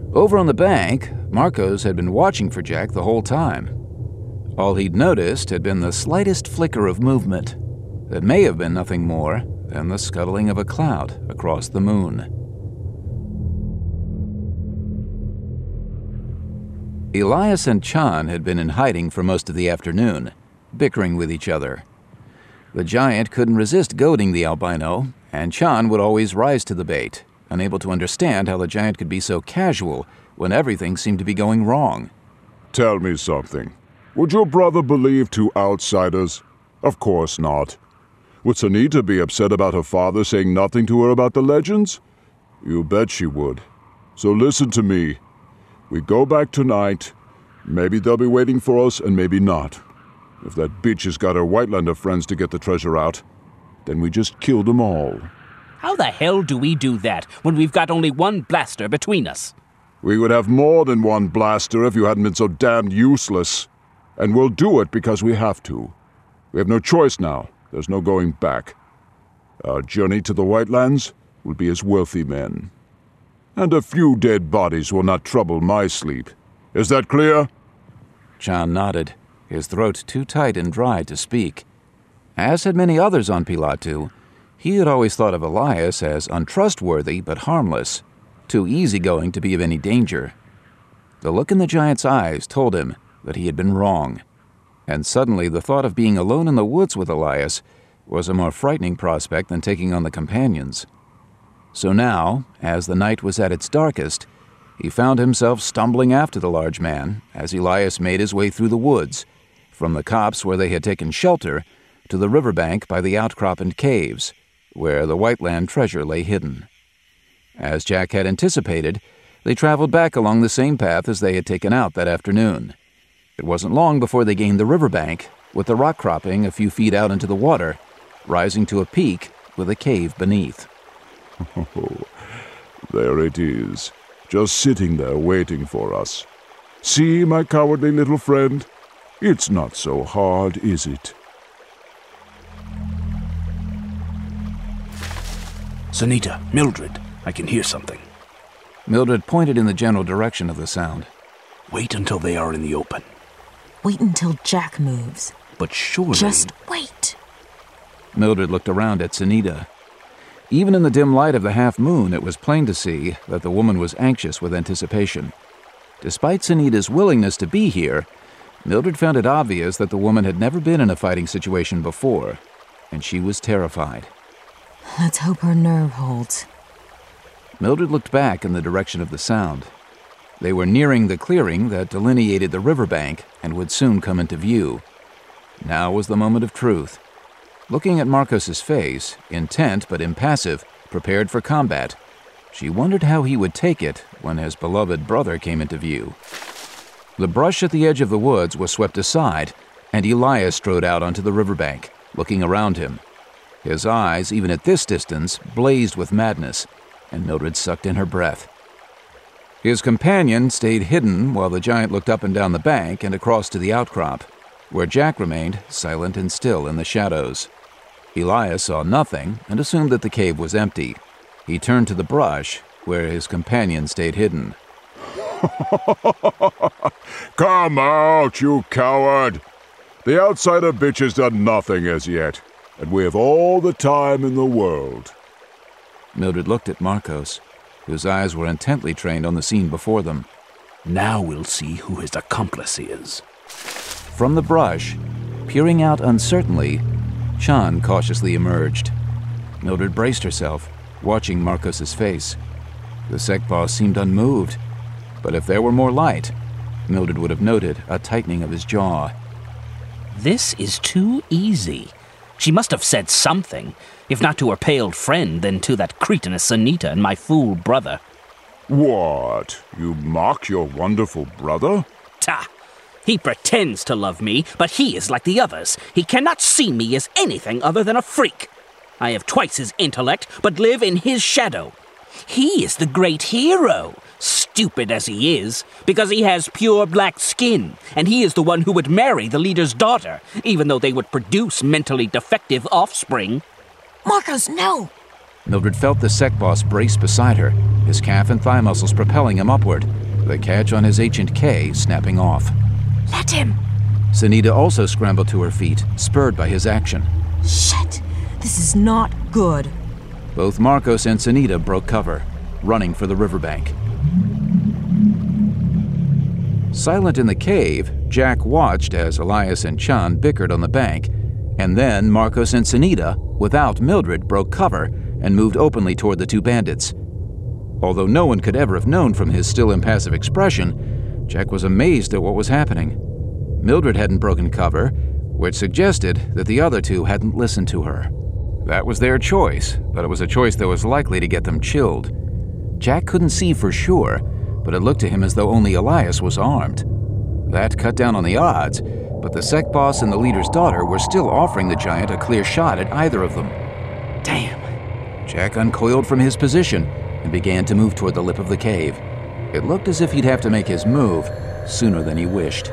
Over on the bank, Marcos had been watching for Jack the whole time. All he'd noticed had been the slightest flicker of movement that may have been nothing more than the scuttling of a cloud across the moon. Elias and Chan had been in hiding for most of the afternoon, bickering with each other. The giant couldn't resist goading the albino, and Chan would always rise to the bait, unable to understand how the giant could be so casual when everything seemed to be going wrong. Tell me something. Would your brother believe two outsiders? Of course not. Would Sunita be upset about her father saying nothing to her about the legends? You bet she would. So listen to me. We go back tonight. Maybe they'll be waiting for us and maybe not. If that bitch has got her Whitelander friends to get the treasure out, then we just kill them all. How the hell do we do that when we've got only one blaster between us? We would have more than one blaster if you hadn't been so damned useless. And we'll do it because we have to. We have no choice now. There's no going back. Our journey to the Whitelands will be as wealthy men. And a few dead bodies will not trouble my sleep. Is that clear? Chan nodded, his throat too tight and dry to speak. As had many others on Pilatu, he had always thought of Elias as untrustworthy but harmless, too easygoing to be of any danger. The look in the giant's eyes told him that he had been wrong, and suddenly the thought of being alone in the woods with Elias was a more frightening prospect than taking on the companions. So now, as the night was at its darkest, he found himself stumbling after the large man as Elias made his way through the woods, from the copse where they had taken shelter to the riverbank by the outcrop and caves, where the Whiteland treasure lay hidden. As Jack had anticipated, they traveled back along the same path as they had taken out that afternoon. It wasn't long before they gained the riverbank, with the rock cropping a few feet out into the water, rising to a peak with a cave beneath. Oh, there it is, just sitting there waiting for us. See, my cowardly little friend? It's not so hard, is it? Sunita, Mildred, I can hear something. Mildred pointed in the general direction of the sound. Wait until they are in the open. Wait until Jack moves. But surely... Just wait. Mildred looked around at Sunita. Even in the dim light of the half-moon, it was plain to see that the woman was anxious with anticipation. Despite Sunita's willingness to be here, Mildred found it obvious that the woman had never been in a fighting situation before, and she was terrified. Let's hope her nerve holds. Mildred looked back in the direction of the sound. They were nearing the clearing that delineated the riverbank and would soon come into view. Now was the moment of truth. Looking at Marcos's face, intent but impassive, prepared for combat, she wondered how he would take it when his beloved brother came into view. The brush at the edge of the woods was swept aside, and Elias strode out onto the riverbank, looking around him. His eyes, even at this distance, blazed with madness, and Mildred sucked in her breath. His companion stayed hidden while the giant looked up and down the bank and across to the outcrop, where Jack remained silent and still in the shadows. Elias saw nothing and assumed that the cave was empty. He turned to the brush, where his companion stayed hidden. Come out, you coward! The outsider bitch has done nothing as yet, and we have all the time in the world. Mildred looked at Marcos, whose eyes were intently trained on the scene before them. Now we'll see who his accomplice is. From the brush, peering out uncertainly, Chan cautiously emerged. Mildred braced herself, watching Marcos's face. The sect boss seemed unmoved, but if there were more light, Mildred would have noted a tightening of his jaw. This is too easy. She must have said something, if not to her paled friend, then to that cretinous Sunita and my fool brother. What? You mock your wonderful brother? Ta! He pretends to love me, but he is like the others. He cannot see me as anything other than a freak. I have twice his intellect, but live in his shadow. He is the great hero, stupid as he is, because he has pure black skin, and he is the one who would marry the leader's daughter, even though they would produce mentally defective offspring. Marcos, no! Mildred felt the sect boss brace beside her, his calf and thigh muscles propelling him upward, the catch on his H&K snapping off. Let him! Sunita also scrambled to her feet, spurred by his action. Shit! This is not good. Both Marcos and Sunita broke cover, running for the riverbank. Silent in the cave, Jack watched as Elias and Chan bickered on the bank, and then Marcos and Sunita, without Mildred, broke cover and moved openly toward the two bandits. Although no one could ever have known from his still impassive expression, Jack was amazed at what was happening. Mildred hadn't broken cover, which suggested that the other two hadn't listened to her. That was their choice, but it was a choice that was likely to get them chilled. Jack couldn't see for sure, but it looked to him as though only Elias was armed. That cut down on the odds, but the sect boss and the leader's daughter were still offering the giant a clear shot at either of them. Damn! Jack uncoiled from his position and began to move toward the lip of the cave. It looked as if he'd have to make his move sooner than he wished.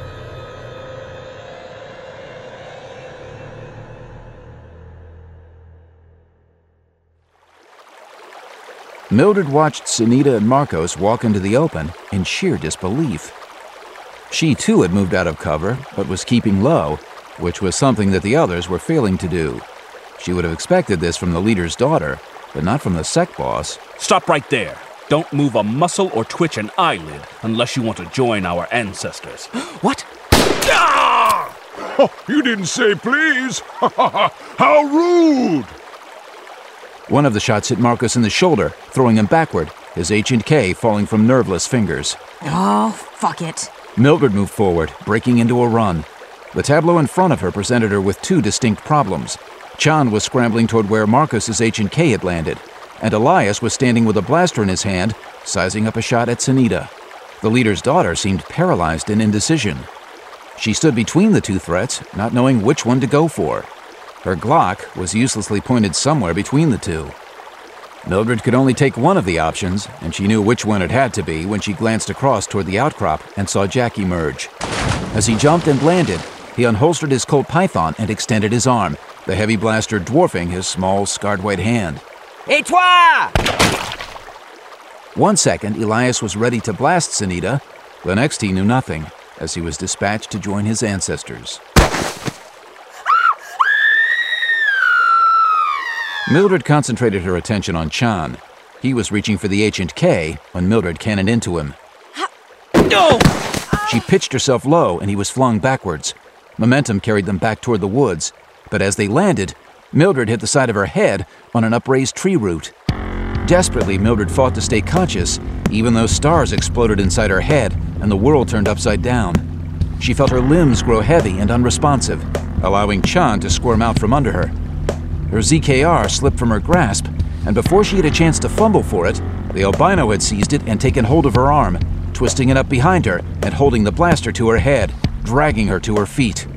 Mildred watched Sunita and Marcos walk into the open in sheer disbelief. She too had moved out of cover, but was keeping low, which was something that the others were failing to do. She would have expected this from the leader's daughter, but not from the sect boss. Stop right there. Don't move a muscle or twitch an eyelid unless you want to join our ancestors. What? Ah! Oh, you didn't say please! How rude! One of the shots hit Marcos in the shoulder, throwing him backward, his H&K falling from nerveless fingers. Oh, fuck it. Mildred moved forward, breaking into a run. The tableau in front of her presented her with two distinct problems. Chan was scrambling toward where Marcos's H&K had landed, and Elias was standing with a blaster in his hand, sizing up a shot at Sunita. The leader's daughter seemed paralyzed in indecision. She stood between the two threats, not knowing which one to go for. Her Glock was uselessly pointed somewhere between the two. Mildred could only take one of the options, and she knew which one it had to be when she glanced across toward the outcrop and saw Jack emerge. As he jumped and landed, he unholstered his Colt Python and extended his arm, the heavy blaster dwarfing his small, scarred white hand. Et toi! 1 second, Elias was ready to blast Sunita. The next he knew nothing, as he was dispatched to join his ancestors. Mildred concentrated her attention on Chan. He was reaching for the H&K when Mildred cannoned into him. No! She pitched herself low and he was flung backwards. Momentum carried them back toward the woods, but as they landed, Mildred hit the side of her head on an upraised tree root. Desperately, Mildred fought to stay conscious, even though stars exploded inside her head and the world turned upside down. She felt her limbs grow heavy and unresponsive, allowing Chan to squirm out from under her. Her ZKR slipped from her grasp, and before she had a chance to fumble for it, the albino had seized it and taken hold of her arm, twisting it up behind her and holding the blaster to her head, dragging her to her feet.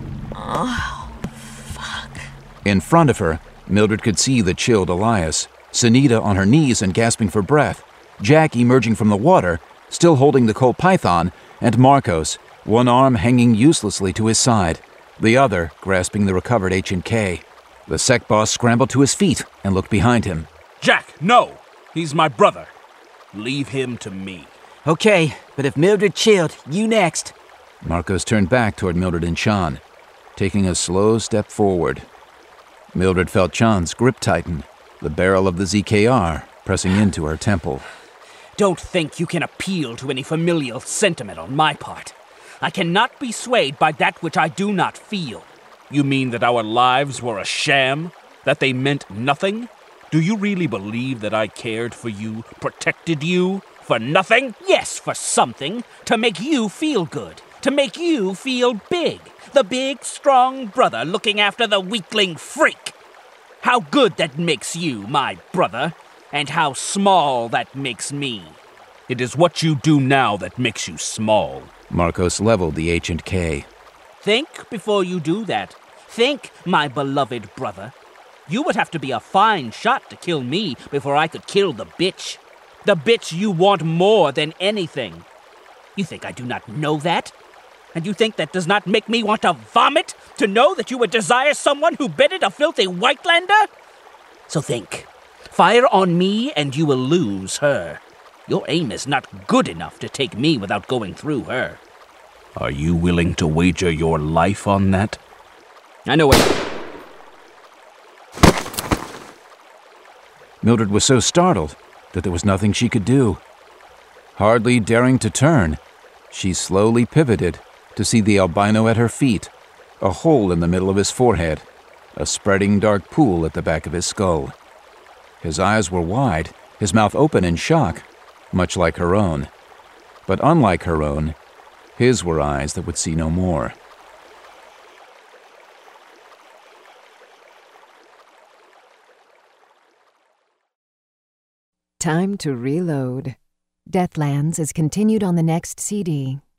Oh, fuck. In front of her, Mildred could see the chilled Elias, Sunita on her knees and gasping for breath, Jack emerging from the water, still holding the Colt Python, and Marcos, one arm hanging uselessly to his side, the other grasping the recovered H&K. The sect boss scrambled to his feet and looked behind him. Jack, no! He's my brother. Leave him to me. Okay, but if Mildred chilled, you next. Marcos turned back toward Mildred and Chan, taking a slow step forward. Mildred felt Chan's grip tighten, the barrel of the ZKR pressing into her temple. Don't think you can appeal to any familial sentiment on my part. I cannot be swayed by that which I do not feel. You mean that our lives were a sham? That they meant nothing? Do you really believe that I cared for you, protected you, for nothing? Yes, for something. To make you feel good. To make you feel big. The big, strong brother looking after the weakling freak. How good that makes you, my brother, and how small that makes me. It is what you do now that makes you small. Marcos leveled the H&K. Think before you do that. Think, my beloved brother. You would have to be a fine shot to kill me before I could kill the bitch. The bitch you want more than anything. You think I do not know that? And you think that does not make me want to vomit? To know that you would desire someone who bedded a filthy Whitelander? So think. Fire on me and you will lose her. Your aim is not good enough to take me without going through her. Are you willing to wager your life on that? I know what... Mildred was so startled that there was nothing she could do. Hardly daring to turn, she slowly pivoted to see the albino at her feet, a hole in the middle of his forehead, a spreading dark pool at the back of his skull. His eyes were wide, his mouth open in shock, much like her own. But unlike her own, his were eyes that would see no more. Time to reload. Deathlands is continued on the next CD.